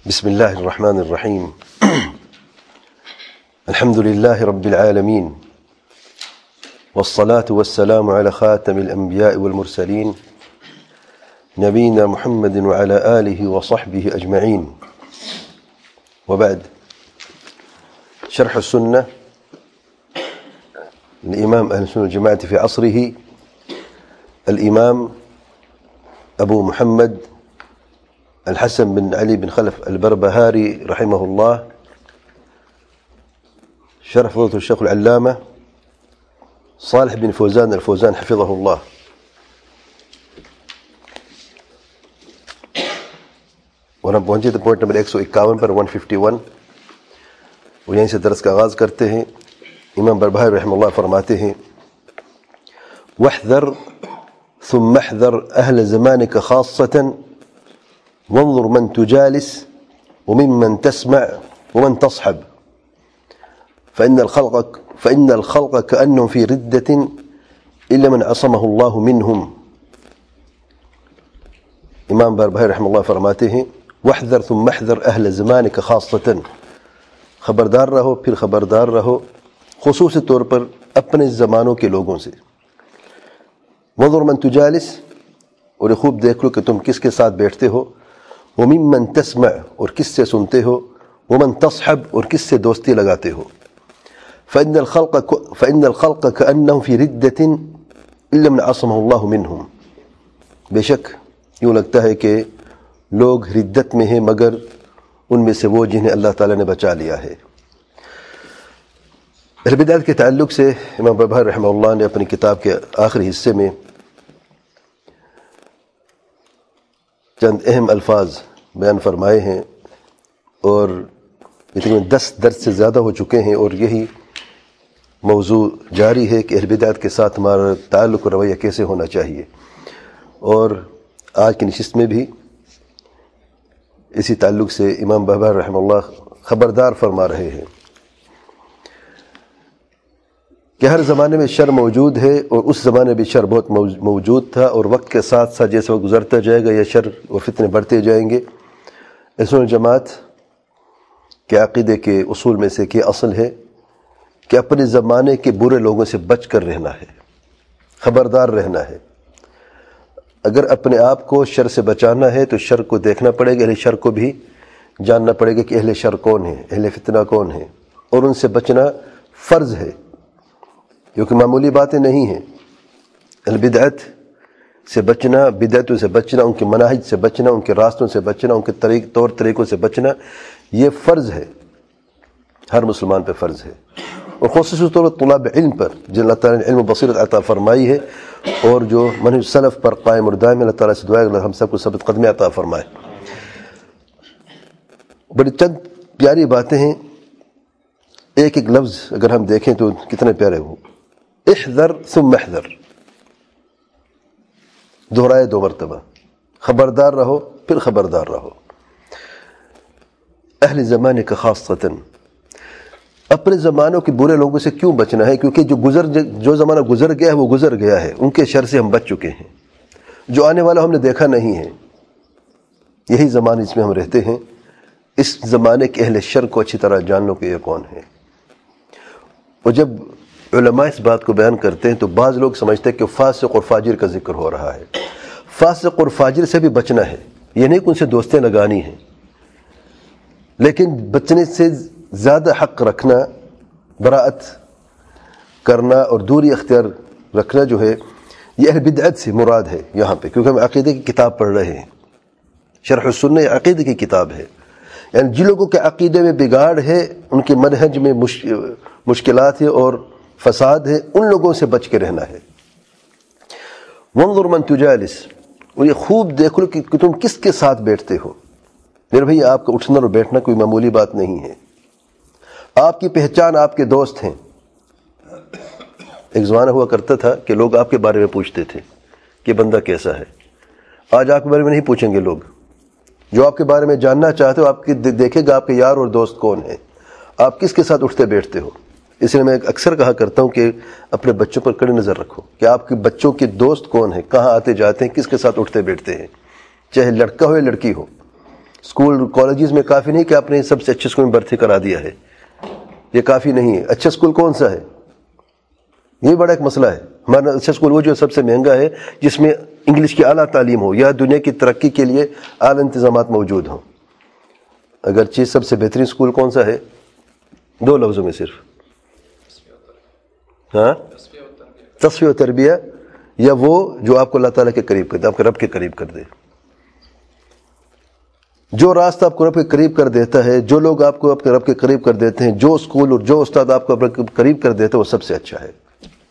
بسم الله الرحمن الرحيم. الحمد لله رب العالمين، والصلاة والسلام على خاتم الأنبياء والمرسلين نبينا محمد وعلى آله وصحبه أجمعين. وبعد، شرح السنة الإمام أهل السنة والجماعة في عصره الإمام أبو محمد الحسن بن علي بن خلف البربهاري رحمه الله، شرح فضيلة الشيخ العلامة صالح بن فوزان الفوزان حفظه الله. اور ہم پہنچے تھے پوائنٹ نمبر 151 پر 151، اور یہیں سے درس کا آغاز کرتے ہیں. امام بربہاری رحمہ اللہ فرماتے ہیں: واحذر ثم احذر اہل زمانك خاصة وانظر من تجالس وممن تسمع ومن تصحب فإن الخلق كأنهم في ردة إلا من عصمه الله منهم. امام بربہاری رحمہ اللہ فرماتے ہیں: واحذر ثم احذر اہل زمانك خاصة، خبردار رہو پھر خبردار رہو خصوصی طور پر اپنے زمانوں کے لوگوں سے. وانظر من تجالس، اور خوب دیکھ لو کہ تم کس کے ساتھ بیٹھتے ہو. وممن تسمع، اور کس سے سنتے ہو. ومن تصحب، اور کس سے دوستی لگاتے ہو. فإن الخلق كأنهم في ردة إلا من عصمه الله منهم. بے شک یوں لگتا ہے کہ لوگ ردت میں ہیں مگر ان میں سے وہ جنہیں اللہ تعالیٰ نے بچا لیا ہے. اہل بدعت کے تعلق سے امام بربہاری رحمہ اللہ نے اپنی کتاب کے آخری حصے میں چند اہم الفاظ بیان فرمائے ہیں، اور یہ تقریباً 10 درس سے زیادہ ہو چکے ہیں، اور یہی موضوع جاری ہے کہ اہل بدعت کے ساتھ ہمارا تعلق و رویہ کیسے ہونا چاہیے. اور آج کی نشست میں بھی اسی تعلق سے امام بربہاری رحمہ اللہ خبردار فرما رہے ہیں کہ ہر زمانے میں شر موجود ہے، اور اس زمانے میں بھی شر بہت موجود تھا، اور وقت کے ساتھ ساتھ جیسے وقت گزرتا جائے گا یہ شر اور فتنے بڑھتے جائیں گے. اہل سنت جماعت کے عقیدے کے اصول میں سے کہ اصل ہے کہ اپنے زمانے کے برے لوگوں سے بچ کر رہنا ہے، خبردار رہنا ہے. اگر اپنے آپ کو شر سے بچانا ہے تو شر کو دیکھنا پڑے گا، اہل شر کو بھی جاننا پڑے گا کہ اہل شر کون ہیں، اہل فتنہ کون ہیں، اور ان سے بچنا فرض ہے، کیونکہ معمولی باتیں نہیں ہیں. اہل بدعت سے بچنا، بدعتوں سے بچنا، ان کے مناہج سے بچنا، ان کے راستوں سے بچنا، ان کے طور طریقوں سے بچنا، یہ فرض ہے، ہر مسلمان پہ فرض ہے، اور خصوصی طور پر طلاب علم پر جن اللہ تعالیٰ نے علم و بصیرت عطا فرمائی ہے، اور جو منہج سلف پر قائم اور دائم. اللہ تعالیٰ سے دعا ہے کہ ہم سب کو ثبت قدمی عطا فرمائے. بڑی چند پیاری باتیں ہیں، ایک ایک لفظ اگر ہم دیکھیں تو کتنے پیارے ہوں. احذر ثم احذر، دہرائے 2 مرتبہ، خبردار رہو پھر خبردار رہو. اہل زمانے کا خاصتاً، اپنے زمانوں کے برے لوگوں سے کیوں بچنا ہے؟ کیونکہ جو زمانہ گزر گیا ہے وہ گزر گیا ہے، ان کے شر سے ہم بچ چکے ہیں. جو آنے والا ہم نے دیکھا نہیں ہے، یہی زمانہ جس میں ہم رہتے ہیں. اس زمانے کے اہل شر کو اچھی طرح جان لو کہ یہ کون ہے. اور جب علماء اس بات کو بیان کرتے ہیں تو بعض لوگ سمجھتے ہیں کہ فاسق اور فاجر کا ذکر ہو رہا ہے. فاسق اور فاجر سے بھی بچنا ہے، یہ نہیں کہ ان سے دوستیں لگانی ہیں، لیکن بچنے سے زیادہ حق رکھنا، براءت کرنا اور دوری اختیار رکھنا جو ہے یہ اہل بدعت سے مراد ہے یہاں پہ، کیونکہ ہم عقیدے کی کتاب پڑھ رہے ہیں. شرح السنہ عقیدے کی کتاب ہے، یعنی جن لوگوں کے عقیدے میں بگاڑ ہے، ان کے منہج میں مشکلات ہے اور فساد ہے، ان لوگوں سے بچ کے رہنا ہے. وانظر من تجالس، اور یہ خوب دیکھ لو کہ تم کس کے ساتھ بیٹھتے ہو. میرے بھائی آپ کا اٹھنا اور بیٹھنا کوئی معمولی بات نہیں ہے. آپ کی پہچان آپ کے دوست ہیں. ایک زمانہ ہوا کرتا تھا کہ لوگ آپ کے بارے میں پوچھتے تھے کہ بندہ کیسا ہے. آج آپ کے بارے میں نہیں پوچھیں گے لوگ. جو آپ کے بارے میں جاننا چاہتے ہو آپ کی دیکھے گا آپ کے یار اور دوست کون ہیں، آپ کس کے ساتھ اٹھتے بیٹھتے ہو. اس لیے میں اکثر کہا کرتا ہوں کہ اپنے بچوں پر کڑی نظر رکھو کہ آپ کے بچوں کے دوست کون ہیں، کہاں آتے جاتے ہیں، کس کے ساتھ اٹھتے بیٹھتے ہیں، چاہے لڑکا ہو یا لڑکی ہو. اسکول کالجز میں کافی نہیں کہ آپ نے سب سے اچھے اسکول میں بھرتی کرا دیا ہے، یہ کافی نہیں ہے. اچھا اسکول کون سا ہے؟ یہ بڑا ایک مسئلہ ہے. ہمارا اچھا اسکول وہ جو سب سے مہنگا ہے، جس میں انگلش کی اعلیٰ تعلیم ہو یا دنیا کی ترقی کے لیے اعلیٰ انتظامات موجود ہوں. اگرچہ سب سے بہترین اسکول کون سا ہے؟ 2 لفظوں میں صرف، ہاں، تصفیہ و تربیہ، یا وہ جو آپ کو اللہ تعالیٰ کے قریب کر دے، آپ کے رب کے قریب کر دے. جو راستہ آپ کو رب کے قریب کر دیتا ہے، جو لوگ آپ کو اپنے رب کے قریب کر دیتے ہیں، جو اسکول اور جو استاد آپ کو رب کے قریب کر دیتے ہیں، وہ سب سے اچھا ہے.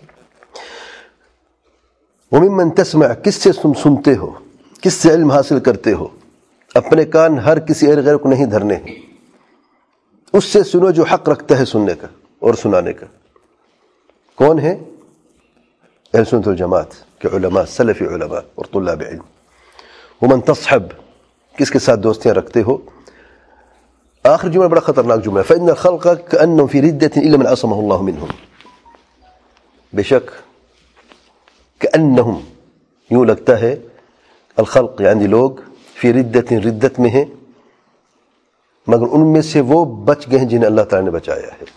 وَمِمَّن تَسْمَعُ، کس سے تم سنتے ہو، کس سے علم حاصل کرتے ہو. اپنے کان ہر کسی غیر کو نہیں دھرنے ہیں، اس سے سنو جو حق رکھتا ہے سننے کا اور سنانے کا. کون ہے؟ اہل سنت والجماعت کے علماء، سلفی علماء اور طلاب علم. ومن تصحب، کس کے ساتھ دوستیاں رکھتے ہو. آخر جملہ بڑا خطرناک جملہ، فإن الخلق كأنهم في ردة إلا من عصمه الله منهم. بے شک كأنهم، یوں لگتا ہے، الخلق یعنی لوگ، فی ردت، ردت میں ہیں، مگر ان میں سے وہ بچ گئے ہیں جنہیں اللہ تعالی نے بچایا ہے.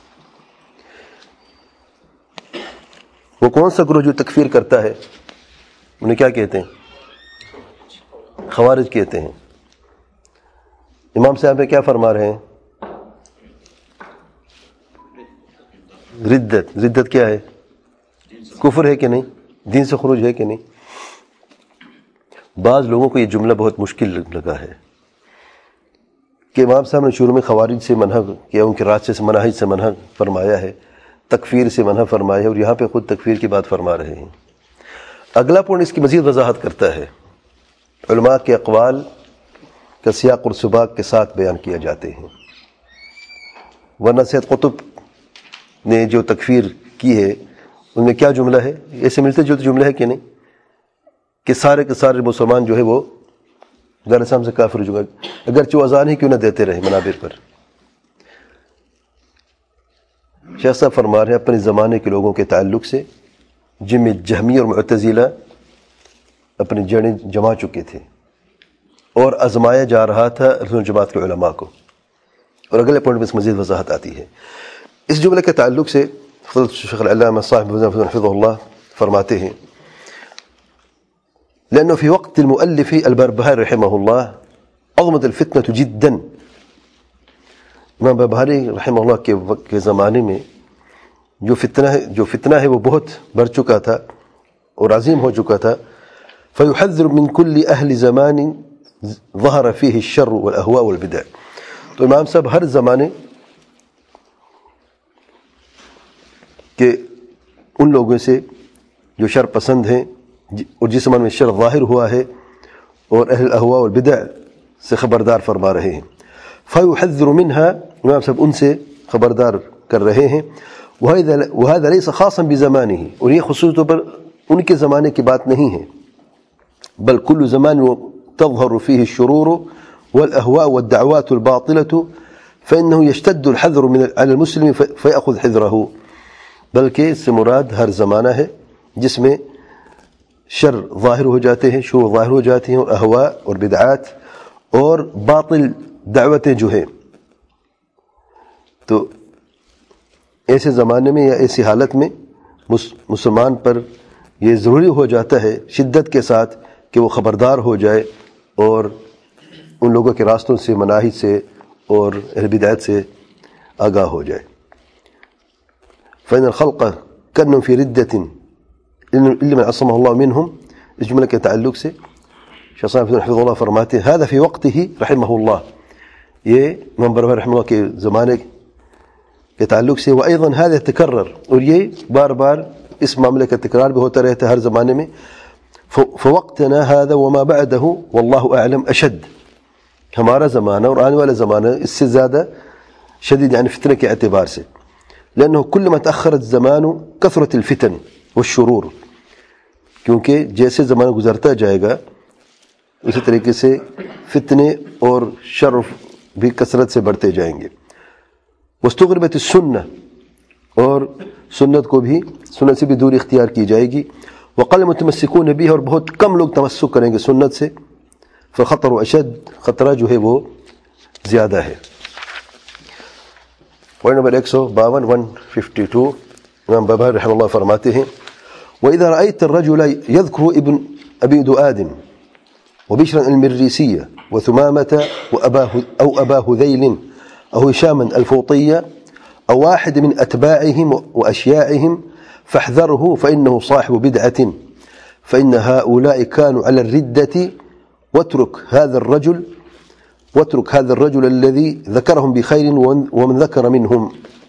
وہ کون سا گروہ جو تکفیر کرتا ہے؟ انہیں کیا کہتے ہیں؟ خوارج کہتے ہیں. امام صاحب کیا فرما رہے ہیں؟ ردت، ردت کیا ہے؟ کفر ہے کہ نہیں؟ دین سے خروج ہے کہ نہیں؟ بعض لوگوں کو یہ جملہ بہت مشکل لگا ہے کہ امام صاحب نے شروع میں خوارج سے منع کیا، ان کے راستے سے، مناہج سے منع فرمایا ہے، تکفیر سے منع فرمایا ہے، اور یہاں پہ خود تکفیر کی بات فرما رہے ہیں. اگلا پوائنٹ اس کی مزید وضاحت کرتا ہے. علماء کے اقوال کا سیاق اور سباق کے ساتھ بیان کیا جاتے ہیں، ورنہ سید قطب نے جو تکفیر کی ہے ان میں کیا جملہ ہے؟ ایسے ملتے جلتے جملہ ہے کہ نہیں کہ سارے کے سارے مسلمان جو ہے وہ دار اسلام سے کافر ہو چکا، اگرچہ وہ اذان ہی کیوں نہ دیتے رہے منابر پر. شیخ صاحب فرما رہے ہیں اپنے زمانے کے لوگوں کے تعلق سے، جن میں جہمی اور معتزلہ اپنی جڑیں جما چکے تھے اور آزمایا جا رہا تھا رسول جماعت کے علماء کو. اور اگلے پوائنٹ میں اس مزید وضاحت آتی ہے. اس جملے کے تعلق سے فضل شیخ العلامہ صاحب حفظہ اللہ فرماتے ہیں لأنه في وقت المؤلف البربهاري رحمه الله عظمت الفتنة جدا. امام بربہاری رحمہ اللہ کے زمانے میں جو فتنہ ہے وہ بہت بڑھ چکا تھا اور عظیم ہو چکا تھا. فيحذر من كل أهل زمان ظهر فيه الشر والأهواء والبدع. تو امام صاحب ہر زمانے کہ ان لوگوں سے جو شر پسند ہیں اور جس زمانے میں شر ظاہر ہوا ہے، اور اہل الاہواء والبدع سے خبردار فرما رہے ہیں. فیحذر منها، امام صاحب ان سے خبردار کر رہے ہیں. وهذا ليس خاصا بزمانه، اور یہ خصوص طور پر ان کے زمانے کی بات نہیں ہے، بل كل زمان تظهر فيه الشرور والاهواء والدعوات الباطلة فإنه يشتد الحذر على المسلم فيأخذ حذره. بلکہ اس سے مراد ہر زمانہ ہے جس میں شر ظاہر ہو جاتے ہیں، شرور ظاہر ہو جاتے ہیں، اور اہواء اور بدعات اور باطل دعوتیں جو ہیں. تو ایسے زمانے میں یا ایسی حالت میں مسلمان پر یہ ضروری ہو جاتا ہے شدت کے ساتھ کہ وہ خبردار ہو جائے اور ان لوگوں کے راستوں سے، مناہج سے اور اہل بدعات سے آگاہ ہو جائے. فإن الخلق كأنهم في ردة إلا من عصمه الله منهم. اس جملے کے تعلق سے شیخ صاحب حفظہ اللہ فرماتے ہیں هذا في وقته رحمه الله، یہ امام بربہاری رحمہ اللہ کے زمانے کے تعلق سے. وأيضا هذا يتكرر، اور یہ بار بار اس معاملے کا تکرار بھی ہوتا رہتا ہے ہر زمانے میں. فوقتنا هذا وما بعده والله أعلم أشد، ہمارا زمانہ اور آنے والا زمانہ اس سے زیادہ شدید، یعنی فتنہ کے اعتبار سے. لأنه كلما تأخر الزمان كثرت الفتن والشرور، کیونکہ جیسے زمانہ گزرتا جائے گا اسی طریقے سے فتنے اور شر بھی کثرت سے بڑھتے جائیں گے. واستغربت السنہ، اور سنت کو بھی، سنت سے بھی دوری اختیار کی جائے گی. وقل متمسکون بھی، اور بہت کم لوگ تمسک کریں گے سنت سے. فخطر اشد، خطرہ جو ہے وہ زیادہ ہے. پوائنٹ نمبر 152 152 امام بابر رحمہ اللہ فرماتے ہیں وَإِذَا رَأَيْتَ الرَّجُلَ يَذْكُرُ ابن أبي دؤاد وبشرا المريسية وثمامة أو أبا هذيل أو هشاما الفوطية أو واحد من أتباعهم وأشياعهم فاحذره فإنه صاحب بدعة فإن هؤلاء كانوا على الردة واترك هذا الرجل الذي ذكرهم بخير ومن ذكر منهم.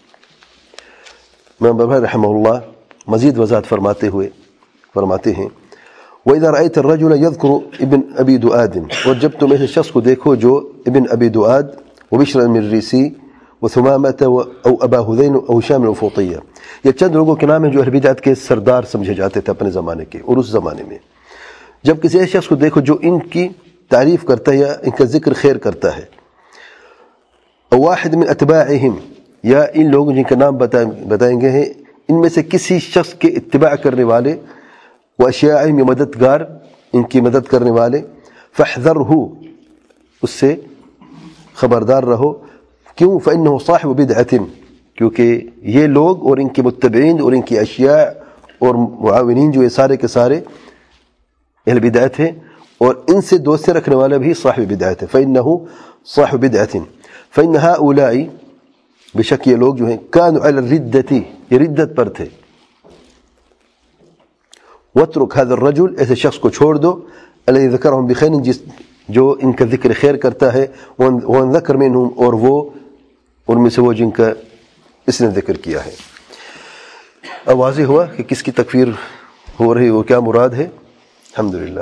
امام بابر رحمہ اللہ مزید وضاحت فرماتے ہیں وَإِذَا رَأَيْتَ الرَّجُلَ يَذْكُرُ ابن أبي دؤاد، اور جب تم ایسے شخص کو دیکھو جو ابن ابی دؤاد وبشر المریسی وثمامة او ابا ہذیل او ہشام الفوطیہ، یہ چند لوگوں کے نام ہیں جو اہل بدعت کے سردار سمجھے جاتے تھے اپنے زمانے کے اور اس زمانے میں. جب کسی ایسے شخص کو دیکھو جو ان کی تعریف کرتا ہے یا ان کا ذکر خیر کرتا ہے، او واحد من اتباعہم، یا ان لوگوں جن کا نام بتائیں گے ہیں ان میں سے کسی شخص کے اتباع کرنے والے، واشیاعہم، یا مددگار ان کی مدد کرنے والے، فاحذرہ، اس سے خبردار رہو. کیوں؟ فإنہ صاحب بدعۃ، کیونکہ یہ لوگ اور ان کے متبعین اور ان کی اشیاء اور معاونین جو یہ سارے کے سارے اہل بدعت ہیں، اور ان سے دوستی رکھنے والا بھی صاحب بدعت ہے. فإنہ صاحب بدعۃ فإن هؤلاء، بے شک یہ لوگ جو ہیں، كانوا على الردة، یہ ردت پر تھے. واترك هذا الرجل، ایسے شخص کو چھوڑ دو، الذي ذكرهم بخير، جو ان کا ذکر خیر کرتا ہے، ومن ذكر منهم، اور وہ ان میں سے وہ جن کا اس نے ذکر کیا ہے. اب واضح ہوا کہ کس کی تکفیر ہو رہی اور کیا مراد ہے. الحمدللہ.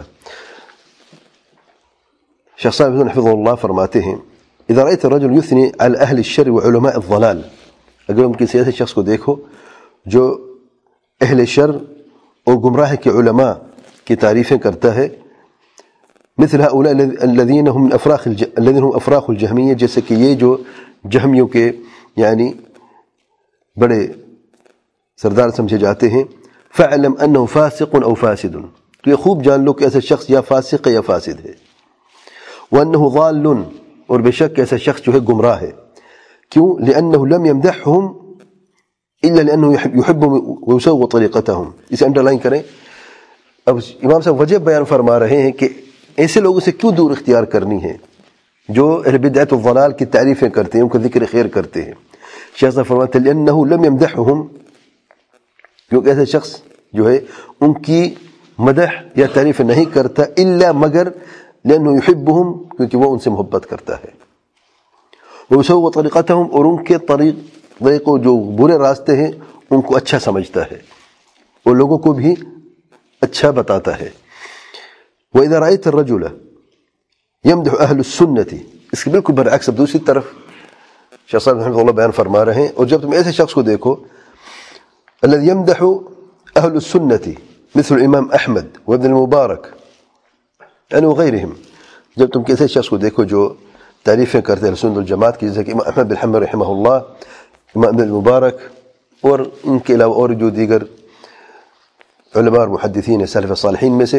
شیخ صاحب حفظہ اللہ فرماتے ہیں اذا رأيت الرجل يثني على اهل الشر وعلماء الضلال، اگر تم کسی ایسے شخص کو دیکھو جو اہل شر اور گمراہ کے علماء کی تعریفیں کرتا ہے، مثل هؤلاء الذين هم افراخ الجہمیہ، جیسے کہ یہ جو جہمیوں کے یعنی بڑے سردار سمجھے جاتے ہیں، فاعلم انه فاسق او فاسد، تو یہ خوب جان لو کہ ایسا شخص یا فاسق ہے یا فاسد ہے. وانه ضال، اور بے شک ایسا شخص جو ہے گمراہ ہے. کیوں؟ لانه لم يمدحهم الا لانه يحبهم ويسوغ طريقتهم. اسے انڈر لائن کریں. اب امام صاحب وجہ بیان فرما رہے ہیں کہ ایسے لوگوں سے کیوں دور اختیار کرنی ہے جو اہل بدعت و ضلال کی تعریفیں کرتے ہیں، ان کا ذکر خیر کرتے ہیں. شیخ صاحب فرماتے ہیں لانه لم يمدحهم، کیونکہ ایسا شخص جو ہے ان کی مدح یا تعریف نہیں کرتا، الا مگر لانه يحبهم، کیونکہ وہ ان سے محبت کرتا ہے. ويسوغ طریقتهم، اور ان کے طریقوں جو برے راستے ہیں ان کو اچھا سمجھتا ہے اور لوگوں کو بھی اچھا بتاتا ہے. وإذا رأيت الرجل يمدح أهل السنة، اس کے بالکل برعکس اب دوسری طرف شیخ صاحب رحمہ اللہ بیان فرما رہے ہیں. اور جب تم ایسے شخص کو دیکھو الذي يمدح أهل السنة مثل الإمام أحمد وابن المبارك يعني وغيرهم، جب تم کسی شخص کو دیکھو جو تعریفیں کرتے ہیں سنت الجماعت کی، جیسے کہ امام احمد بن حنبل رحمہ اللہ، امام ابن المبارک، اور ان کے علاوہ اور جو دیگر علماء اور محدثین سلف الصالحین میں سے.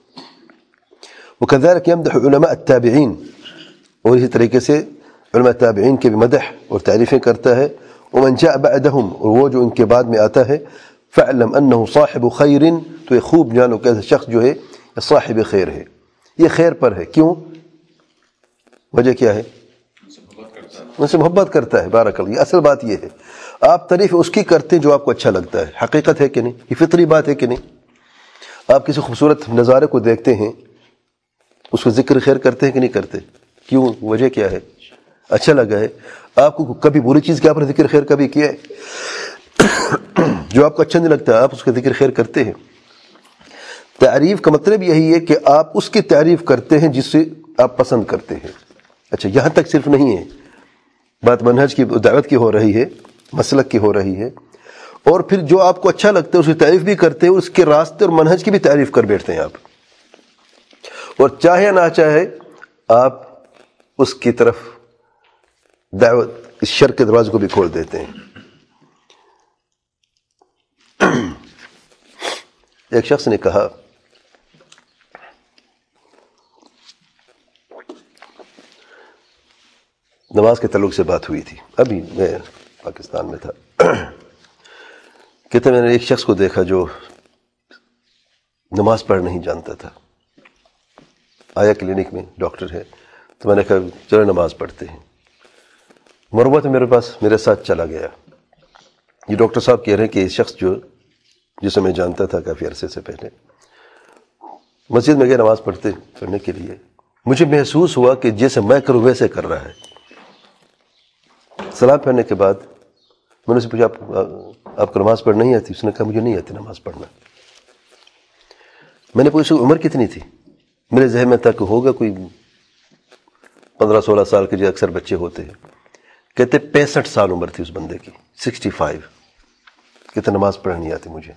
وكذلك يمدح علماء التابعين، اور اسی طریقے سے علماء تابعین کے بھی مدح اور تعریفیں کرتا ہے. ومن جاء بعدهم، اور وہ جو ان کے بعد میں آتا ہے. فاعلم انه صاحب خیر، تو یہ خوب جانو کہ ایسا شخص جو ہے صاحب خیر ہے، یہ خیر پر ہے. کیوں؟ وجہ کیا ہے؟ ان سے محبت کرتا ہے. بارک اللہ. یہ اصل بات یہ ہے، آپ تعریف اس کی کرتے ہیں جو آپ کو اچھا لگتا ہے. حقیقت ہے کہ نہیں؟ یہ فطری بات ہے کہ نہیں؟ آپ کسی خوبصورت نظارے کو دیکھتے ہیں، اس کو ذکر خیر کرتے ہیں کہ نہیں کرتے؟ کیوں؟ وجہ کیا ہے؟ اچھا لگا ہے. آپ کو کبھی بری چیز کے آپ نے ذکر خیر کبھی کیا ہے؟ جو آپ کو اچھا نہیں لگتا آپ اس کا ذکر خیر کرتے ہیں. تعریف کا مطلب یہی ہے کہ آپ اس کی تعریف کرتے ہیں جس سے آپ پسند کرتے ہیں. اچھا، یہاں تک صرف نہیں ہے بات، منہج کی دعوت کی ہو رہی ہے، مسلک کی ہو رہی ہے، اور پھر جو آپ کو اچھا لگتا ہے اس کی تعریف بھی کرتے ہیں، اس کے راستے اور منہج کی بھی تعریف کر بیٹھتے ہیں آپ. اور چاہے نہ چاہے آپ اس کی طرف دعوت، اس شر کے دروازے کو بھی کھول دیتے ہیں. ایک شخص نے کہا نماز کے تعلق سے بات ہوئی تھی، ابھی میں پاکستان میں تھا. کہتے میں نے ایک شخص کو دیکھا جو نماز پڑھ نہیں جانتا تھا. آیا کلینک میں، ڈاکٹر ہے، تو میں نے کہا چلو نماز پڑھتے ہیں. مربوط میرے پاس میرے ساتھ چلا گیا. یہ ڈاکٹر صاحب کہہ رہے ہیں کہ یہ شخص جسے میں جانتا تھا کافی عرصے سے پہلے، مسجد میں گئے نماز پڑھنے کے لیے. مجھے محسوس ہوا کہ جیسے میں کروں ویسے کر رہا ہے. سلام پھیرنے کے بعد میں نے اسے پوچھا آپ کو نماز پڑھنا نہیں آتی؟ اس نے کہا مجھے نہیں آتی نماز پڑھنا. میں نے پوچھا عمر کتنی تھی؟ میرے ذہن میں تھا کہ ہوگا کوئی 15-16 سال کے جو اکثر بچے ہوتے ہیں. کہتے 65 سال عمر تھی اس بندے کی، 65. کہتے نماز پڑھنا نہیں آتی مجھے.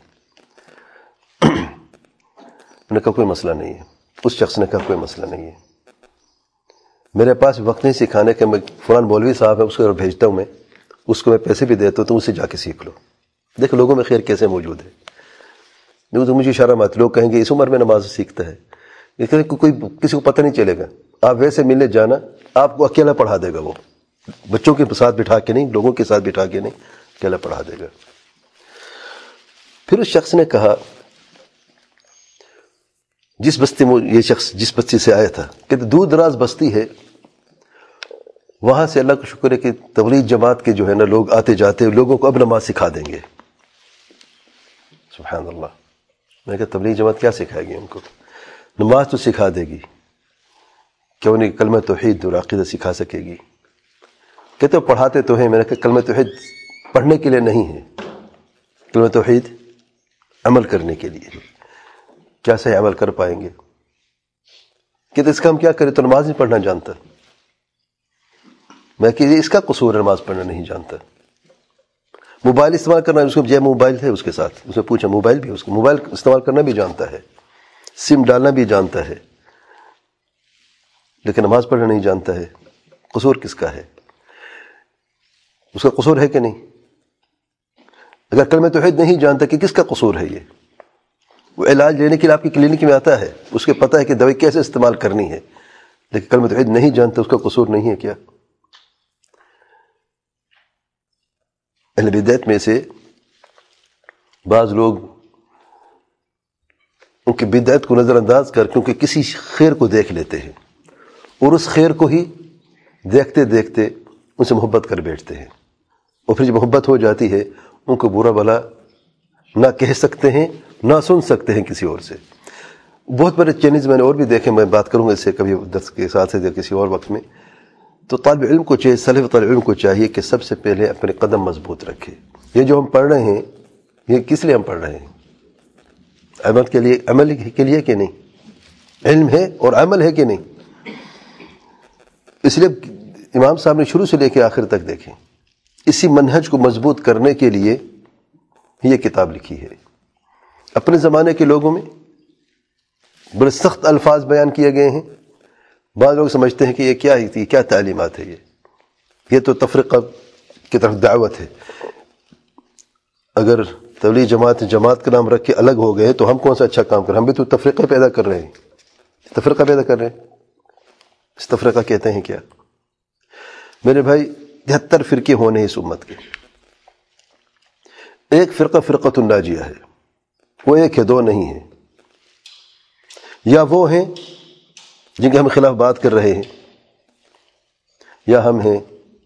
میں نے کہا کوئی مسئلہ نہیں ہے. اس شخص نے کہا کوئی مسئلہ نہیں ہے، میرے پاس وقت نہیں سکھانے کے، میں فلاں مولوی صاحب ہے اس کو بھیجتا ہوں، میں اس کو میں پیسے بھی دیتا ہوں، تم اسے جا کے سیکھ لو. دیکھو لوگوں میں خیر کیسے موجود ہے. تو مجھے شرم آتی، لوگ کہیں گے اس عمر میں نماز سیکھتا ہے. کوئی کسی کو پتہ نہیں چلے گا. آپ ویسے ملنے جانا، آپ کو اکیلا پڑھا دے گا. وہ بچوں کے ساتھ بٹھا کے نہیں، لوگوں کے ساتھ بٹھا کے نہیں، اکیلا پڑھا دے گا. پھر اس شخص نے کہا، جس بستی میں یہ شخص جس بستی سے آیا تھا، کہ دور دراز بستی ہے، وہاں سے اللہ کا شکر ہے کہ تبلیغ جماعت کے جو ہے نا لوگ آتے جاتے، لوگوں کو اب نماز سکھا دیں گے. سبحان اللہ. میں کہا تبلیغ جماعت کیا سکھائے گی ان کو؟ نماز تو سکھا دے گی، کیوں نہیں کلمہ توحید اور عقیدہ سکھا سکے گی. کہتے پڑھاتے تو ہیں. میں نے کہا کلمہ توحید پڑھنے کے لیے نہیں ہے، کلمہ توحید عمل کرنے کے لیے. کیا صحیح عمل کر پائیں گے؟ کہتے اس کا ہم کیا کریں؟ تو نماز نہیں پڑھنا جانتا. میں کہ اس کا قصور ہے، نماز پڑھنا نہیں جانتا. موبائل استعمال کرنا، اس کو جو موبائل ہے اس کے ساتھ اس نے پوچھا، موبائل بھی اس کو موبائل استعمال کرنا بھی جانتا ہے، سم ڈالنا بھی جانتا ہے، لیکن نماز پڑھنا نہیں جانتا ہے. قصور کس کا ہے؟ اس کا قصور ہے کہ نہیں؟ اگر کلمہ توحید نہیں جانتا کہ کس کا قصور ہے؟ یہ وہ علاج لینے کے لیے آپ کی کلینک میں آتا ہے، اس کو پتہ ہے کہ دوائی کیسے استعمال کرنی ہے، لیکن کلمہ توحید نہیں جانتا، اس کا قصور نہیں ہے کیا؟ اہل بدعت میں سے بعض لوگ ان کی بدعت کو نظر انداز کر کے ان کے کسی خیر کو دیکھ لیتے ہیں، اور اس خیر کو ہی دیکھتے دیکھتے ان سے محبت کر بیٹھتے ہیں. اور پھر جب محبت ہو جاتی ہے ان کو برا بھلا نہ کہہ سکتے ہیں، نہ سن سکتے ہیں کسی اور سے. بہت بڑے چیلنج میں نے اور بھی دیکھے، میں بات کروں گا اس سے کبھی درس کے ساتھ یا کسی اور وقت میں. تو طالب علم کو چاہیے، سلف طالب علم کو چاہیے کہ سب سے پہلے اپنے قدم مضبوط رکھے. یہ جو ہم پڑھ رہے ہیں یہ کس لیے ہم پڑھ رہے ہیں؟ عمل کے لیے، عمل کے لیے کہ نہیں؟ علم ہے اور عمل ہے کہ نہیں؟ اس لیے امام صاحب نے شروع سے لے کے آخر تک دیکھیں، اسی منہج کو مضبوط کرنے کے لیے یہ کتاب لکھی ہے. اپنے زمانے کے لوگوں میں بڑے سخت الفاظ بیان کیے گئے ہیں. بعض لوگ سمجھتے ہیں کہ یہ کیا ہے، کیا تعلیمات ہے، یہ تو تفرقہ کی طرف دعوت ہے. اگر تبلیغ جماعت کا نام رکھ کے الگ ہو گئے تو ہم کون سا اچھا کام کر رہے ہیں؟ ہم بھی تو تفرقہ پیدا کر رہے ہیں، تفرقہ پیدا کر رہے ہیں. اس تفرقہ کہتے ہیں کیا؟ میرے بھائی 73 فرقے ہونے اس امت کے. ایک فرقہ فرقۃ الناجیہ ہے، وہ ایک ہے، دو نہیں ہے. یا وہ ہیں جن کے ہم خلاف بات کر رہے ہیں، یا ہم ہیں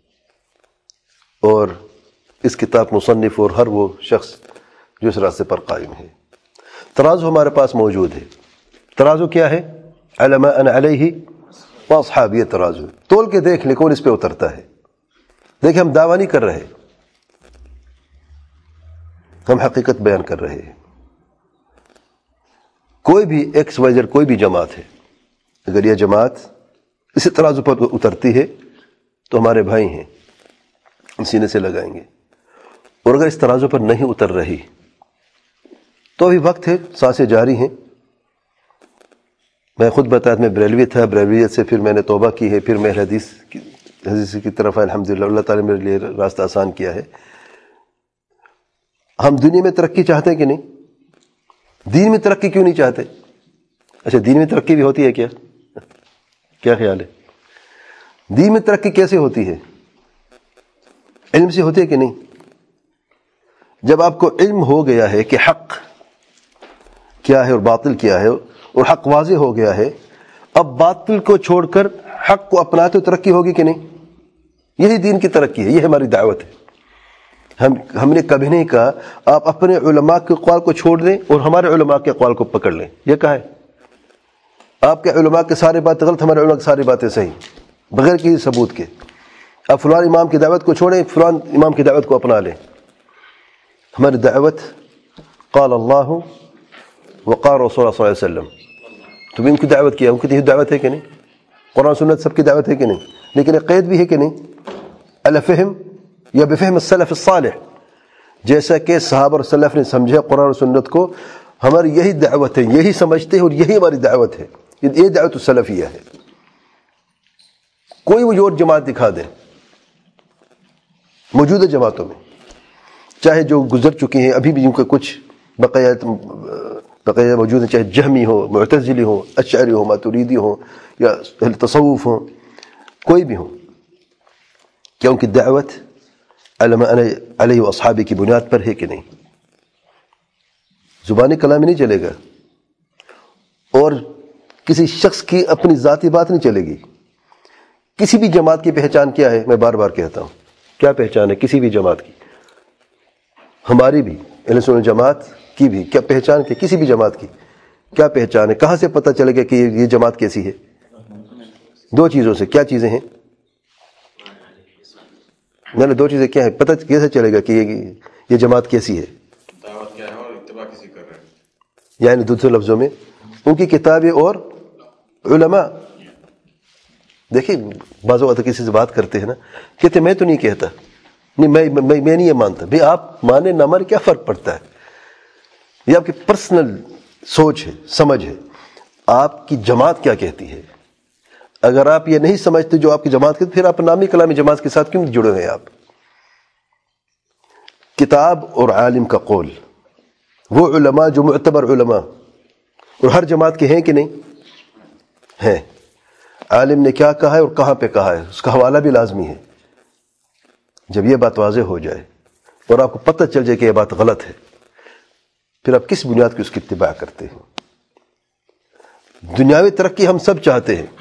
اور اس کتاب مصنف اور ہر وہ شخص جو اس راستے پر قائم ہے. ترازو ہمارے پاس موجود ہے. ترازو کیا ہے؟ علما انا علیہ واصحاب. یہ ترازو تول کے دیکھ لے کون اس پہ اترتا ہے. دیکھیں ہم دعویٰ نہیں کر رہے، ہم حقیقت بیان کر رہے ہیں. کوئی بھی ایکس وائی زیڈ کوئی بھی جماعت ہے، اگر یہ جماعت اسی ترازو پر اترتی ہے تو ہمارے بھائی ہیں، ہم سینے سے لگائیں گے. اور اگر اس ترازو پر نہیں اتر رہی تو ابھی وقت ہے، سانسیں جاری ہیں. میں خود بتایا میں بریلوی تھا، بریلویت سے پھر میں نے توبہ کی ہے، پھر میں حدیث کی طرف الحمدللہ. اللہ تعالیٰ نے میرے لیے راستہ آسان کیا ہے. ہم دنیا میں ترقی چاہتے ہیں کہ نہیں؟ دین میں ترقی کیوں نہیں چاہتے؟ اچھا دین میں ترقی بھی ہوتی ہے کیا؟ کیا خیال ہے؟ دین میں ترقی کیسے ہوتی ہے؟ علم سے ہوتی ہے کہ نہیں؟ جب آپ کو علم ہو گیا ہے کہ حق کیا ہے اور باطل کیا ہے اور حق واضح ہو گیا ہے، اب باطل کو چھوڑ کر حق کو اپناتے تو ترقی ہوگی کہ نہیں؟ یہی دین کی ترقی ہے، یہ ہماری دعوت ہے۔ ہم نے کبھی نہیں کہا آپ اپنے علماء کے اقوال کو چھوڑ دیں اور ہمارے علماء کے اقوال کو پکڑ لیں، یہ کہا ہے؟ آپ کے علماء کے سارے باتیں غلط، ہمارے علماء کی ساری باتیں صحیح، بغیر کسی ثبوت کے۔ آپ فلان امام کی دعوت کو چھوڑیں، فلان امام کی دعوت کو اپنا لیں۔ ہماری دعوت قال اللہ وقال رسول اللہ صلی اللہ علیہ وسلم، تم ان کی دعوت کیا، ان کی یہی دعوت ہے کہ نہیں؟ قرآن سنت سب کی دعوت ہے کہ نہیں؟ لیکن ایک قید بھی ہے کہ نہیں؟ الفہم یا بفہم السلف الصالح، جیسا کہ صحابہ اور سلف نے سمجھا قرآن اور سنت کو، ہماری یہی دعوت ہے، یہی سمجھتے ہیں اور یہی ہماری دعوت ہے، یہ دعوت السلفیہ ہے۔ کوئی وہ اور جماعت دکھا دیں موجودہ جماعتوں میں، چاہے جو گزر چکی ہیں، ابھی بھی ان کے کچھ بقیہ موجود ہیں، چاہے جہمی ہو، معتزلی ہو، اشعری ہو، ماتریدی ہو، یا اہل تصوف ہو، کوئی بھی ہو، کیا ان کی دعوت علماء علیہ و اصحابہ کی بنیاد پر ہے کہ نہیں؟ زبانی کلام نہیں چلے گا، اور کسی شخص کی اپنی ذاتی بات نہیں چلے گی۔ کسی بھی جماعت کی پہچان کیا ہے؟ میں بار بار کہتا ہوں، کیا پہچان ہے کسی بھی جماعت کی؟ ہماری بھی اہل سنت جماعت کی بھی کیا پہچان ہے؟ کسی بھی جماعت کی کیا پہچان ہے؟ کہاں سے پتہ چلے گا کہ یہ جماعت کیسی ہے؟ دو چیزوں سے۔ کیا چیزیں ہیں؟ میں نے دو چیزیں کیا ہے، پتہ کیسے چلے گا کہ یہ جماعت کیسی ہے؟ دعوت کیا ہے اور اتباع کسی کر رہے ہیں، یعنی دوسرے لفظوں میں ان کی کتابیں اور علماء۔ دیکھیں بعض اوقات کسی سے بات کرتے ہیں نا، کہتے میں تو نہیں کہتا، نہیں میں نہیں یہ مانتا۔ بھئی آپ مانے نہ مانے کیا فرق پڑتا ہے؟ یہ آپ کی پرسنل سوچ ہے، سمجھ ہے، آپ کی جماعت کیا کہتی ہے۔ اگر آپ یہ نہیں سمجھتے جو آپ کی جماعت کی، پھر آپ نامی کلامی جماعت کے ساتھ کیوں جڑے ہیں؟ آپ کتاب اور عالم کا قول، وہ علماء جو معتبر علماء اور ہر جماعت کے ہیں کہ نہیں ہیں، عالم نے کیا کہا ہے اور کہاں پہ کہا ہے، اس کا حوالہ بھی لازمی ہے۔ جب یہ بات واضح ہو جائے اور آپ کو پتہ چل جائے کہ یہ بات غلط ہے، پھر آپ کس بنیاد کی اس کی اتباع کرتے ہیں؟ دنیاوی ترقی ہم سب چاہتے ہیں،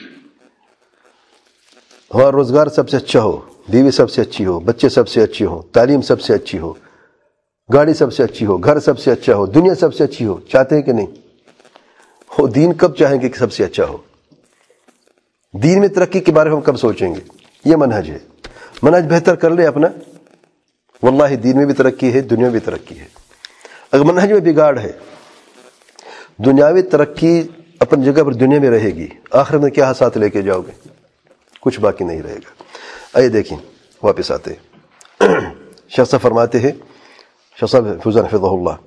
ہمارا روزگار سب سے اچھا ہو، بیوی سب سے اچھی ہو، بچے سب سے اچھی ہو، تعلیم سب سے اچھی ہو، گاڑی سب سے اچھی ہو، گھر سب سے اچھا ہو، دنیا سب سے اچھی ہو، چاہتے ہیں کہ نہیں؟ وہ دین کب چاہیں گے کہ سب سے اچھا ہو؟ دین میں ترقی کے بارے میں ہم کب سوچیں گے؟ یہ منہج ہے، منہج بہتر کر لے اپنا، واللہ دین میں بھی ترقی ہے، دنیا میں بھی ترقی ہے۔ اگر منہج میں بگاڑ ہے، دنیاوی ترقی اپنی جگہ پر دنیا میں رہے گی، آخر میں کیا ساتھ لے کے جاؤ گے؟ کچھ باقی نہیں رہے گا۔ آئیے دیکھیں، واپس آتے ہیں۔ شیخ صاحب فرماتے ہیں، شیخ صاحب فوزان حفظہ اللہ،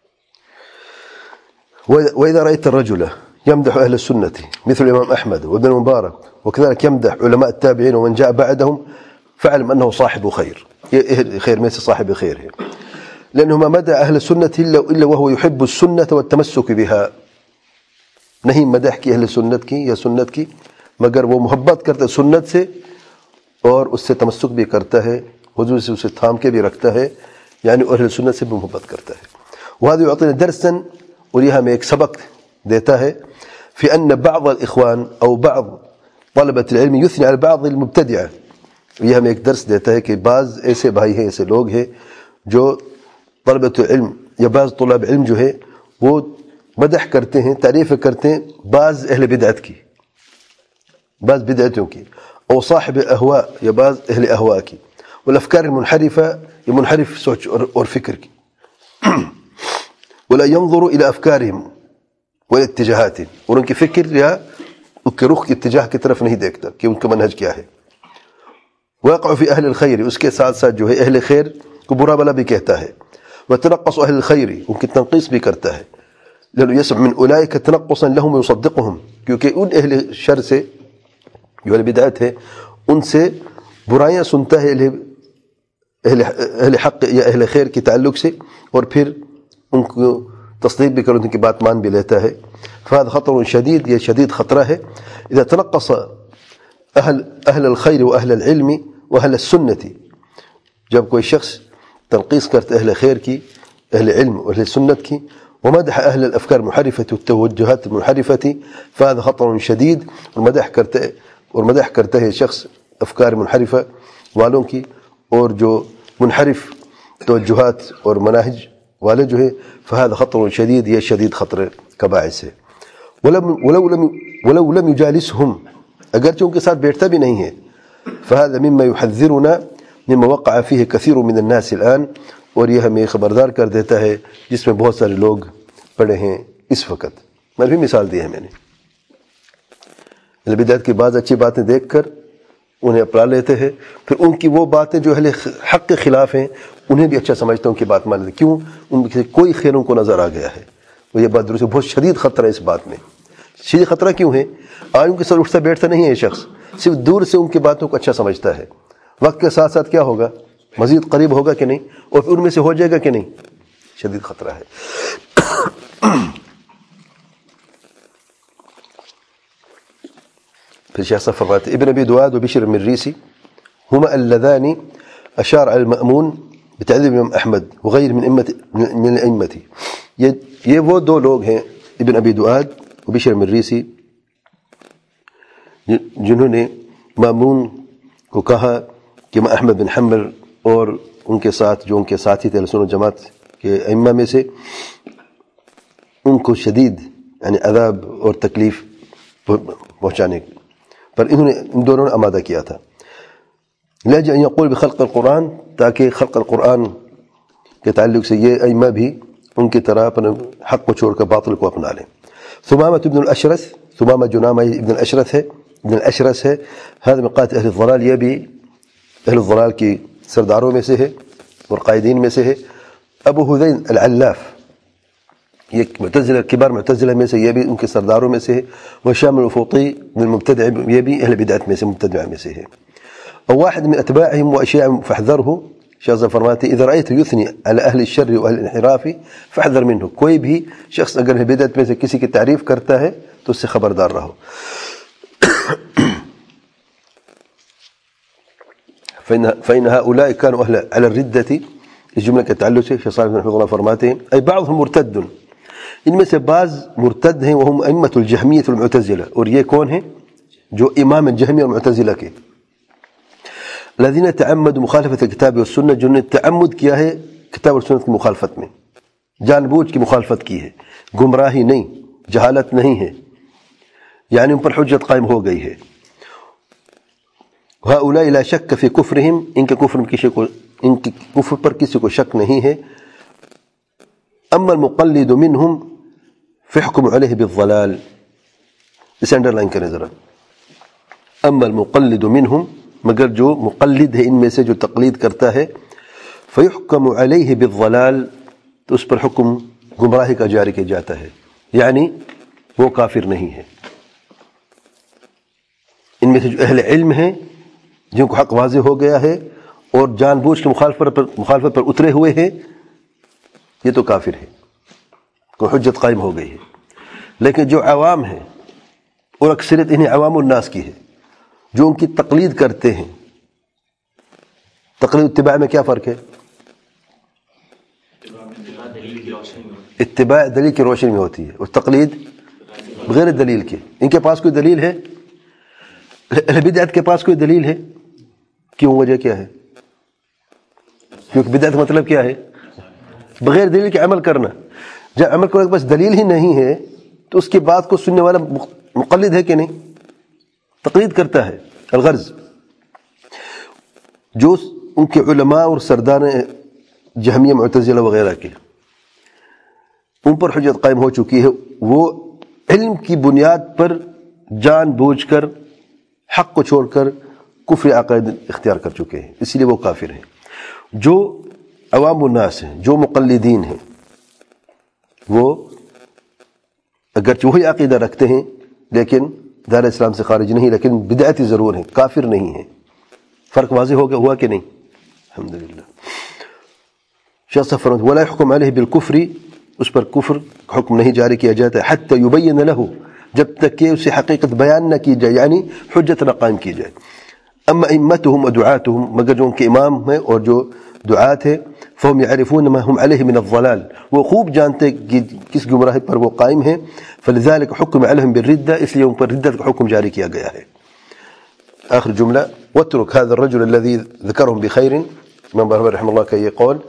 وإذا رأيت الرجل يمدح أهل السنة مثل الإمام أحمد وابن مبارك وكذلك يمدح علماء التابعين ومن جاء بعدهم فاعلم أنه صاحب خير، خير ليس صاحب خير، لأنه ما مدح أهل السنة إلا وهو يحب السنة والتمسك بها۔ نہیں مدح کی اہل سنت کی یا سنت کی، مگر وہ محبت کرتا ہے سنت سے اور اس سے تمسک بھی کرتا ہے، حضور سے اسے تھام کے بھی رکھتا ہے، یعنی اہل سنت سے بھی محبت کرتا ہے۔ وهذا يعطينا درسا، اور یہ ہمیں ایک سبق دیتا ہے، في أن بعض الإخوان أو بعض طلبة العلم يثني على بعض المبتدعة، یہ ہمیں ایک درس دیتا ہے کہ بعض ایسے بھائی ہیں، ایسے لوگ ہیں جو طلبة العلم یا بعض طلاب علم جو ہے وہ مدح کرتے ہیں، تعریف کرتے ہیں بعض اہل بدعت کی، بعض بدعتوں کی، او صاحب اہواء یا بعض اہل اہواء کی، والافکار المنحرفہ یا منحرف سوچ اور فکر کی، ولا ينظر الى افکارهم والاتجاهاتهم، اور ان کی فکر یا ان کے رخ کی اتجاہ کی طرف نہیں دیکھتا کہ ان کا منہج کیا ہے۔ ويقع في اہل الخیر، اس کے ساتھ ساتھ جو ہے اہل خیر کو برا بلا بھی کہتا ہے، وتنقص اہل الخیر، ان کی تنقیص بھی کرتا ہے، لأنه يسمع من أولئك تنقصا لهم ويصدقهم، کیونکہ ان اہل شر سے جو اہل بدعت ہے ان سے برائیاں سنتا ہے اہل حق یا اہل خیر کے تعلق سے، اور پھر ان کو تصدیق بھی کرو، ان کی بات مان بھی لیتا ہے۔ فهذا خطر شدید، یہ شدید خطرہ ہے۔ اذا تنقص اہل الخیر و اہل العلم و اہل السنت، جب کوئی شخص تنقیص کرتا ہے اہل خیر کی، اہل علم و اہل سنت کی، ومدح اہل الافکار المنحرفة والتوجهات المنحرفة فهذا خطر شدید، اور مدح کرتا ہے شخص افکار منحرفہ والوں کی اور جو منحرف توجہات اور مناہج والے جو ہے، فهذا خطر شدید، یہ شدید خطرے کا باعث ہے۔ ولو لم يجالسهم، اگرچہ ان کے ساتھ بیٹھتا بھی نہیں ہے، فهذا مما يحذرنا مما وقع فيه كثير من الناس الآن، اور یہ ہمیں خبردار کر دیتا ہے جس میں بہت سارے لوگ پڑے ہیں اس وقت۔ میں بھی مثال دی ہے میں نے، بدعت کی بعض اچھی باتیں دیکھ کر انہیں اپنا لیتے ہیں، پھر ان کی وہ باتیں جو اہل حق کے خلاف ہیں انہیں بھی اچھا سمجھتا ہوں کہ بات مان لیتے، کیوں؟ ان میں کوئی خیر ان کو نظر آ گیا ہے، وہ یہ بات درست ہے۔ بہت شدید خطرہ ہے اس بات میں۔ شدید خطرہ کیوں ہے؟ آج ان کے ساتھ اٹھتا بیٹھتا نہیں ہے یہ شخص، صرف دور سے ان کی باتوں کو اچھا سمجھتا ہے، وقت کے ساتھ ساتھ کیا ہوگا؟ مزید قریب ہوگا کہ نہیں، اور پھر ان میں سے ہو جائے گا کہ نہیں؟ شدید خطرہ ہے۔ پھر شیخ صاحب فرماتے ابن ابی دؤاد وبشر المریسی هما اللذان اشار على المأمون بتعذيب امام احمد وغير من الائمه، یہ وہ دو لوگ ہیں ابن ابی دؤاد وبشر المریسی جنہوں نے مأمون کو کہا کہ احمد بن حنبل اور ان کے ساتھ جو ان کے ساتھی تھے اہل سنت جماعت کے ائمہ میں سے، ان کو شدید یعنی عذاب اور تکلیف پہنچانے پر انہوں نے ان دونوں نے آمادہ کیا تھا۔ لأجل ان يقول بخلق القرآن، تاکہ خلق القرآن کے تعلق سے یہ ائمہ بھی ان کی طرح اپنے حق کو چھوڑ کر باطل کو اپنا لیں۔ ثمامة ابن الاشرث، ثمامہ جو نام ابن الاشرث ہے، هذا من قادة اہل الضلال، یہ بھی اہل الضلال کی سرداروں میں سے ہے اور قائدین میں سے ہے۔ ابو حذین العلاف، یہ معتزلہ کبار معتزلہ میں سے، یہ بھی ان کے سرداروں میں سے ہے۔ وشام الفوطی من المبتدع، یہ بھی اہل بدعت میں سے، مبتدع میں سے ہے۔ او واحد من اتباعهم واشياعهم فاحذره، شیخ فرماتے اذا رأيت يثني على اهل الشر واهل الانحراف فاحذر منه، کوئی بھی شخص اگر بدعت میں سے کسی کی تعریف کرتا ہے تو اس سے خبردار رہو۔ فإن هؤلاء كانوا أهل على الردة، اس جملے کے تعلق سے شیخ صالح رحمہ اللہ فرماتے ہیں أي بعضهم مرتد، ان میں سے بعض مرتد ہیں، وهم أئمة الجهمية والمعتزلة، اور یہ کون ہیں؟ جو امام الجہمیہ اور معتزلہ کے، الذين تعمدوا مخالفة الكتاب والسنة، جنہوں نے تعمد کیا ہے کتاب اور سنت کی مخالفت میں، جان بوجھ کی مخالفت کی ہے، گمراہی نہیں، جہالت نہیں ہے، یعنی ان پر حجت قائم ہو گئی ہے۔ هؤلاء لا شك في كفرهم، ان کے کفر پر کسی کو شک نہیں ہے۔ اما المقلد منهم فاحكم عليه بالضلال، اسے انڈر لائن کریں ذرا، اما المقلد منهم، مگر جو مقلد ہے ان میں سے، جو تقلید کرتا ہے، فيحكم عليه بالضلال، تو اس پر حکم گمراہی کا جاری کیا جاتا ہے، یعنی وہ کافر نہیں ہے۔ ان میں سے جو اہل علم ہیں جن کو حق واضح ہو گیا ہے اور جان بوجھ کے مخالفت پر اترے ہوئے ہیں، یہ تو کافر ہے، کوئی حجت قائم ہو گئی ہے۔ لیکن جو عوام ہیں، اور اکثریت انہیں عوام الناس کی ہے، جو ان کی تقلید کرتے ہیں، تقلید اتباع میں کیا فرق ہے؟ اتباع دلیل کی روشنی میں ہوتی ہے، اور تقلید بغیر دلیل کے۔ ان کے پاس کوئی دلیل ہے؟ بدعت کے پاس کوئی دلیل ہے؟ کیوں؟ وجہ کیا ہے؟ کیونکہ بدعت مطلب کیا ہے؟ بغیر دلیل کے عمل کرنا۔ جب عمل کرنے کے پاس دلیل ہی نہیں ہے تو اس کی بات کو سننے والا مقلد ہے کہ نہیں؟ تقلید کرتا ہے۔ الغرض جو ان کے علماء اور سردار جہمیہ معتزلہ وغیرہ کے، ان پر حجت قائم ہو چکی ہے، وہ علم کی بنیاد پر جان بوجھ کر حق کو چھوڑ کر کفر عقائد اختیار کر چکے ہیں، اس لیے وہ کافر ہیں۔ جو عوام الناس ہیں، جو مقلدین ہیں، وہ اگرچہ وہی عقیدہ رکھتے ہیں لیکن دار اسلام سے خارج نہیں، لیکن بدعتی ضرور ہیں، کافر نہیں ہیں۔ فرق واضح ہو گیا، ہوا کہ نہیں؟ الحمدللہ۔ شخص فرماتے ولا يحكم عليه بالكفر، اس پر کفر حکم نہیں جاری کیا جاتا، حتى يبين له، جب تک کہ اسے حقیقت بیان نہ کی جائے، یعنی حجت نہ قائم کی جائے. اما ائمتهم ودعاتهم، مگر جو ان کے امام ہیں اور جو دعات ہیں، فهم يعرفون ما هم عليه من الضلال، وہ خوب جانتے کہ کس گمراہی پر وہ قائم ہیں. فلذلك حكم عليهم بالردة، اس لیے ان پر ردت کا حکم جاری کیا گیا ہے. آخر جملہ، واترك هذا الرجل الذي ذكرهم بخير، امام بحر رحمہ اللہ کا یہ قول،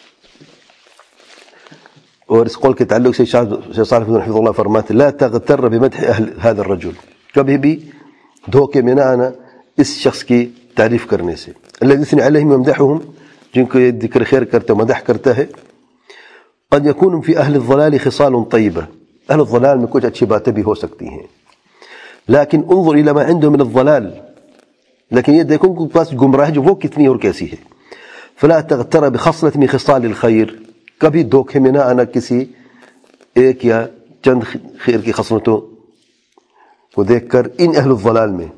اور اس قول کے تعلق سے شیخ صالح حفظ اللہ فرماتے لا تغتر بمدح اهل هذا الرجل، کبھی بھی دھوکے میں نہ آنا اس شخص کی تعریف کرنے سے. الذي يثني عليهم ويمدحهم، جن کو یہ ذکر خیر کرتا مدح کرتا ہے. قد يكون في اهل الضلال خصال طيبه، اہل الضلال میں کچھ اچھی باتیں بھی ہو سکتی ہیں. لیکن انظر الى ما عنده من الضلال، لیکن یہ دیکھو کہ پاس گمراہی جو وہ کتنی اور کیسی ہے. فلا تغتر بخصلة من خصال الخير، کبھی دھوکے میں نہ آنا کسی ایک یا چند خیر کی خصلتوں کو دیکھ کر ان اہل الضلال میں.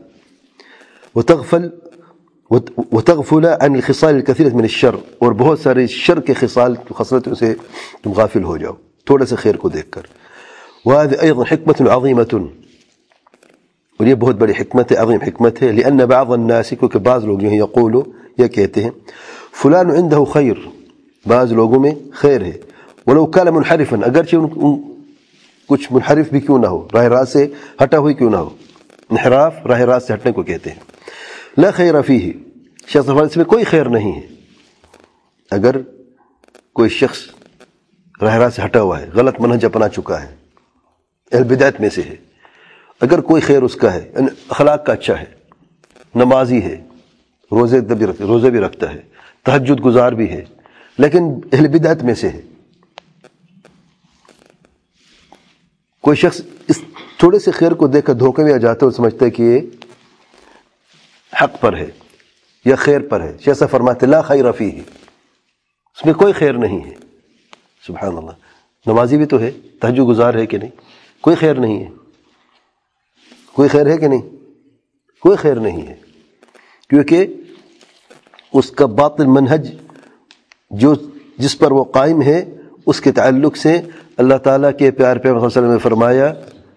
وتغفل عن الخصال الكثيرة من الشر، اور بہت سارے شر کے خصال خصلتوں سے تم غافل ہو جاؤ تھوڑے سے خیر کو دیکھ کر. وهذه أيضا حكمة عظيمة، اور یہ بہت بڑی حکمت ہے، عظیم حکمت ہے. لأن بعض الناس، کیونکہ بعض لوگ یہ یقولوا، یہ کہتے ہیں فلان عنده خیر، بعض لوگوں میں خیر ہے. ولو كان منحرفا، اگرچہ کچھ منحرف بھی کیوں نہ ہو، راہ راست سے ہٹا ہوئی کیوں نہ ہو. انحراف راہ راست سے ہٹنے کو کہتے ہیں. لا خیر فیہ، شخص اس میں کوئی خیر نہیں ہے. اگر کوئی شخص راہ راست سے ہٹا ہوا ہے، غلط منہج اپنا چکا ہے، اہل بدعت میں سے ہے، اگر کوئی خیر اس کا ہے، اخلاق کا اچھا ہے، نمازی ہے، روزے بھی رکھتا ہے، تہجد گزار بھی ہے، لیکن اہل بدعت میں سے ہے. کوئی شخص اس تھوڑے سے خیر کو دیکھ کر دھوکے میں آ جاتا ہے اور سمجھتا ہے کہ یہ حق پر ہے یا خیر پر ہے. شیخ صاحب فرماتے لا خیر فیہ، اس میں کوئی خیر نہیں ہے. سبحان اللہ، نمازی بھی تو ہے، تہجد گزار ہے کہ نہیں؟ کوئی خیر نہیں ہے. کوئی خیر ہے کہ نہیں؟ کوئی خیر نہیں ہے، کیونکہ اس کا باطل منہج جس پر وہ قائم ہے، اس کے تعلق سے اللہ تعالیٰ کے پیار پیغمبر صلی اللہ علیہ وسلم نے فرمایا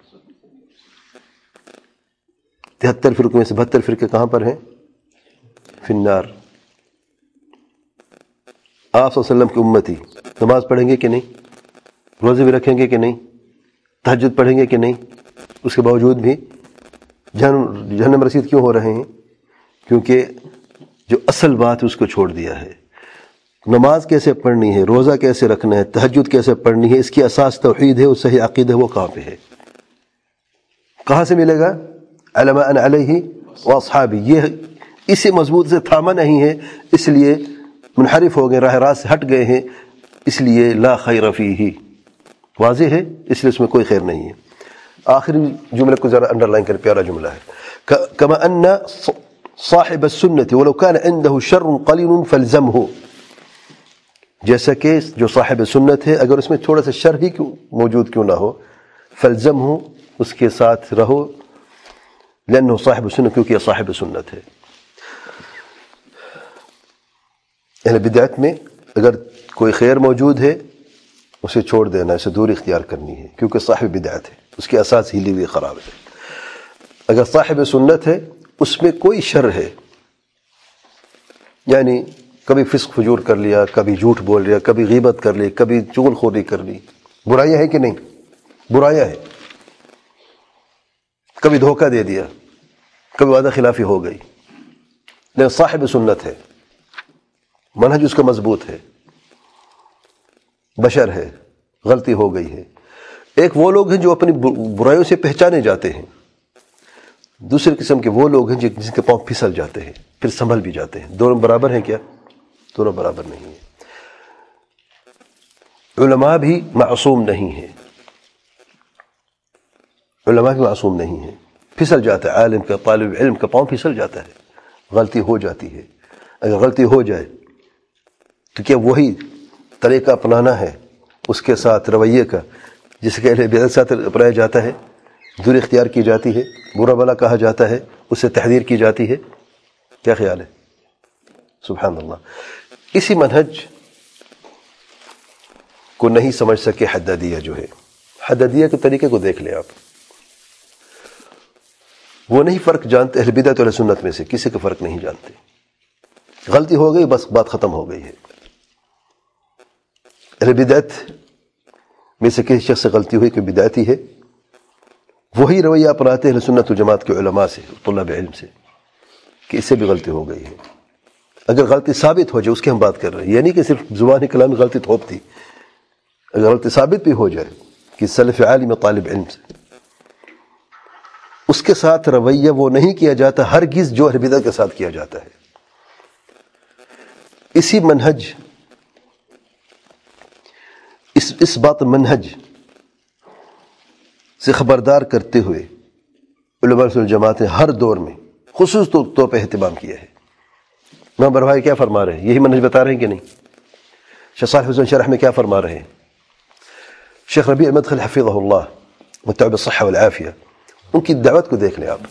73 فرقوں میں سے 72 فرقے کہاں پر ہیں؟ فی النار. آپ صلی اللہ علیہ وسلم کی امتی نماز پڑھیں گے کہ نہیں؟ روزے بھی رکھیں گے کہ نہیں؟ تہجد پڑھیں گے کہ نہیں؟ اس کے باوجود بھی جہنم رسید کیوں ہو رہے ہیں؟ کیونکہ جو اصل بات اس کو چھوڑ دیا ہے. نماز کیسے پڑھنی ہے، روزہ کیسے رکھنا ہے، تہجد کیسے پڑھنی ہے، اس کی اساس توحید ہے، وہ صحیح عقیدہ ہے، وہ کہاں پہ ہے؟ کہاں سے ملے گا؟ علی ما انا علیہ واصحابی. یہ اسی مضبوط سے تھاما نہیں ہے، اس لیے منحرف ہو گئے، راہ راست سے ہٹ گئے ہیں، اس لیے لا خیر فیہ. واضح ہے، اس لیے اس میں کوئی خیر نہیں ہے. آخری جملے کو ذرا انڈر لائن کر، پیارا جملہ ہے. کما ان صاحب السنت ولو كان عنده شر قلیل فالزمه، جیسا کہ جو صاحب سنت ہے اگر اس میں تھوڑا سا شر ہی موجود کیوں نہ ہو، فالزمه، اس کے ساتھ رہو، لأنه صاحب سنت، کیونکہ یہ صاحب سنت ہے. اہل بدعت میں اگر کوئی خیر موجود ہے اسے چھوڑ دینا، اسے دوری اختیار کرنی ہے، کیونکہ صاحب بدعت ہے، اس کی اساس ہلی ہوئی خراب ہے. اگر صاحب سنت ہے اس میں کوئی شر ہے، یعنی کبھی فسق فجور کر لیا، کبھی جھوٹ بول لیا، کبھی غیبت کر لی، کبھی چغل خوری کر لی، برائیاں ہیں کہ نہیں؟ برائیاں ہیں. کبھی دھوکہ دے دیا، کبھی وعدہ خلافی ہو گئی، لیکن صاحب سنت ہے، منہج اس کا مضبوط ہے، بشر ہے، غلطی ہو گئی ہے. ایک وہ لوگ ہیں جو اپنی برائیوں سے پہچانے جاتے ہیں، دوسرے قسم کے وہ لوگ ہیں جن کے پاؤں پھسل جاتے ہیں پھر سنبھل بھی جاتے ہیں. دونوں برابر ہیں کیا؟ دونوں برابر نہیں ہیں. علماء بھی معصوم نہیں ہیں، علماء بھی معصوم نہیں ہیں. پھسل جاتا ہے، عالم کا، طالب علم کا پاؤں پھسل جاتا ہے، غلطی ہو جاتی ہے. اگر غلطی ہو جائے تو کیا وہی طریقہ اپنانا ہے اس کے ساتھ رویے کا جس کے اہل بدعت ساتھ اپنایا جاتا ہے، دوری اختیار کی جاتی ہے، برا بلا کہا جاتا ہے، اس سے تحذیر کی جاتی ہے؟ کیا خیال ہے؟ سبحان اللہ. اسی منہج کو نہیں سمجھ سکے حدادیہ جو ہے. حدادیہ کے طریقے کو دیکھ لیں آپ. وہ نہیں فرق جانتے اہل بدعت اور اہل سنت میں سے، کسی کا فرق نہیں جانتے. غلطی ہو گئی بس بات ختم ہو گئی ہے. اہل بدعت میں سے کسی شخص سے غلطی ہوئی کہ بدعتی ہے، وہی رویہ اپناتے اہل سنت و جماعت کے علماء سے، طلاب علم سے، کہ اس سے بھی غلطی ہو گئی ہے. اگر غلطی ثابت ہو جائے اس کی ہم بات کر رہے ہیں، یعنی کہ صرف زبان کلام میں غلطی تھوپ دی. اگر غلطی ثابت بھی ہو جائے کہ سلف عالم طالب علم سے، اس کے ساتھ رویہ وہ نہیں کیا جاتا ہرگز جو اہل بدعت کے ساتھ کیا جاتا ہے. اسی منہج اس بات منہج سے خبردار کرتے ہوئے علماء جماعت نے ہر دور میں خصوص طور پہ اہتمام کیا ہے. امام بربہاری کیا فرما رہے ہیں؟ یہی منہج بتا رہے ہیں کہ نہیں؟ شیخ صالح حسین شرح میں کیا فرما رہے ہیں؟ شیخ ربیع المدخلی حفظہ اللہ متبع بالصحہ والعافیہ، ان کی دعوت کو دیکھ لیں آپ.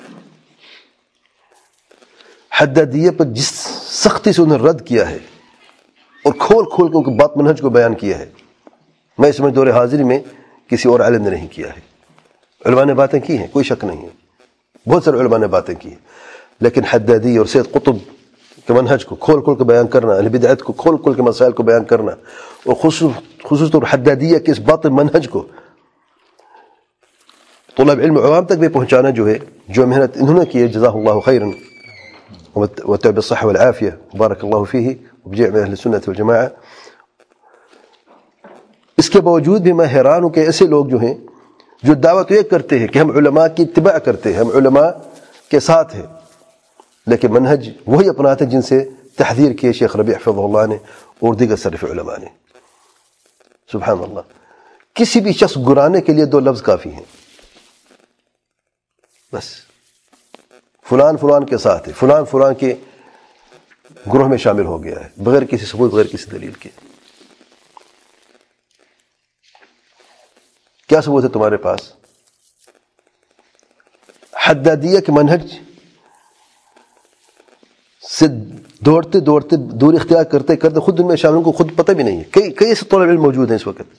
حدادیہ پر جس سختی سے انہوں نے رد کیا ہے اور کھول کھول کے ان کی بات منہج کو بیان کیا ہے، میں اس میں دور حاضری میں کسی اور عالم نے نہیں کیا ہے. علماء نے باتیں کی ہیں، کوئی شک نہیں ہے، بہت سارے علماء نے باتیں کی ہیں، لیکن حدادی اور سید قطب کے منہج کو کھول کھول کے بیان کرنا، اہل بدعت کو کھول کھول کے مسائل کو بیان کرنا، اور خصوص طور حدادیہ کے اس بات منہج کو طلاب علم عوام تک بھی پہنچانا جو ہے، جو محنت انہوں نے کی ہے، جزاہ اللہ خیرا وتعب بالصحة والعافية بارك الله فيه وبجميع أهل السنة والجماعة. اس کے باوجود بھی میں حیران ہوں کہ ایسے لوگ جو ہیں جو دعوت یہ کرتے ہیں کہ ہم علماء کی اتباع کرتے ہیں، ہم علماء کے ساتھ ہیں، لیکن منہج وہی اپناتے ہیں جن سے تحذیر کیے شیخ ربیع حفظہ اللہ نے اور دیگر سلف علماء نے. سبحان اللہ. کسی بھی شخص گرانے کے لیے 2 لفظ کافی ہیں، بس فلان فلان کے ساتھ ہے، فلان فلان کے گروہ میں شامل ہو گیا ہے، بغیر کسی ثبوت، بغیر کسی دلیل کے. کیا ثبوت ہے تمہارے پاس؟ حدادیہ کے منہج سے دوڑتے دوڑتے دور اختیار کرتے کرتے خود ان میں شامل کو خود پتہ بھی نہیں ہے. کئی ایسے طلباء علم موجود ہیں اس وقت.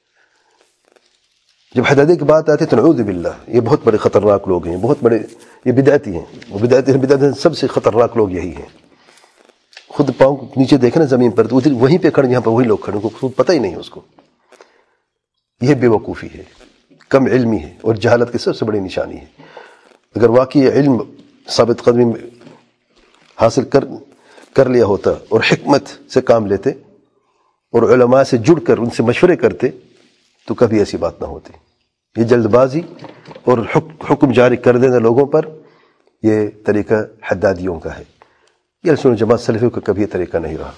جب حدادیہ کی بات آتی ہے تو نعوذ باللہ، یہ بہت بڑے خطرناک لوگ ہیں، بہت بڑے یہ بدعتی ہیں. وہ بدعتی سب سے خطرناک لوگ یہی ہیں. خود پاؤں نیچے دیکھیں نا زمین پر، تو وہیں پہ کھڑے، یہاں پہ وہی لوگ کھڑے، کو خود پتہ ہی نہیں ہے اس کو. یہ بے وقوفی ہے، کم علمی ہے، اور جہالت کی سب سے بڑی نشانی ہے. اگر واقعی علم ثابت قدمی حاصل کر لیا ہوتا اور حکمت سے کام لیتے اور علماء سے جڑ کر ان سے مشورے کرتے تو کبھی ایسی بات نہ ہوتی. یہ جلد بازی اور حکم جاری کر دینا لوگوں پر، یہ طریقہ حدادیوں کا ہے. یہ سنت جماعت سلفیوں کا کبھی طریقہ نہیں رہا.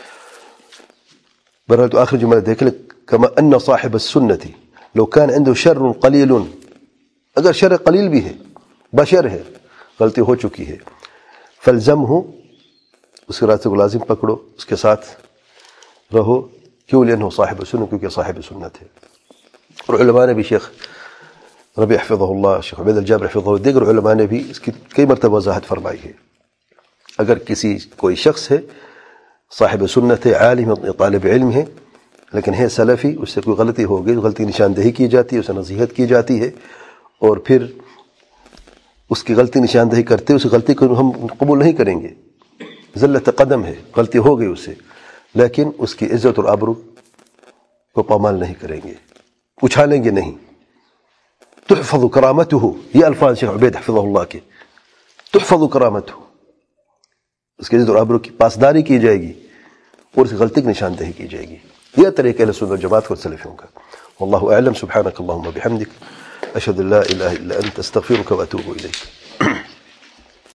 بہرحال تو آخر جملہ دیکھ لیں، کما ان صاحب السنت لو كان عنده شر قلیل، اگر شر قلیل بھی ہے، بشر ہے، غلطی ہو چکی ہے، فالزمہ، اس کے راستے کو لازم پکڑو، اس کے ساتھ رہو. کیوں؟ لأنه صاحب سنت، کیونکہ صاحب سنت ہے. اور علماء نے بھی، شیخ ربیع حفظہ اللہ، شیخ عبید الجابر حفظہ اللہ، دیگر علماء نے بھی اس کی کئی مرتبہ وضاحت فرمائی ہے. اگر کوئی شخص ہے صاحب سنت ہے، عالم طالب علم ہے، لیکن ہے سلفی، اس سے کوئی غلطی ہو گئی، غلطی نشاندہی کی جاتی ہے، اسے نصیحت کی جاتی ہے، اور پھر اس کی غلطی نشاندہی کرتے، اس غلطی کو ہم قبول نہیں کریں گے، ذلت قدم ہے، غلطی ہو گئی اس سے، لیکن اس کی عزت اور آبرو کو پامال نہیں کریں گے، اچھالیں گے نہیں. تحفظ کرامتہ، یہ الفاظ شیخ عبید حفظہ اللہ کے، تحفظ کرامتہ، اس کی عزت اور آبرو کی پاسداری کی جائے گی اور اس کی غلطی کی نشاندہی کی جائے گی. یہ طریقہ اہل سنت والجماعت اور سلفیوں کا. واللہ اعلم. سبحانک اللہم وبحمدک، اشہد ان لا الہ الا انت، استغفرک واتوب الیک.